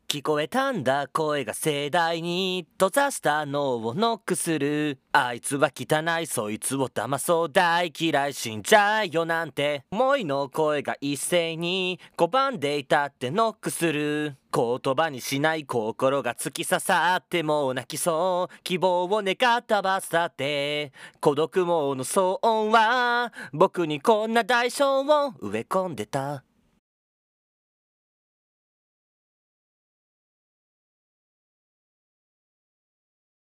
聞こえたんだ声が盛大に閉ざした脳をノックする。あいつは汚いそいつを騙そう大嫌い死んじゃえよなんて思いの声が一斉に拒んでいたってノックする。言葉にしない心が突き刺さってもう泣きそう希望を願ったばさって孤独網の騒音は僕にこんな代償を植え込んでた。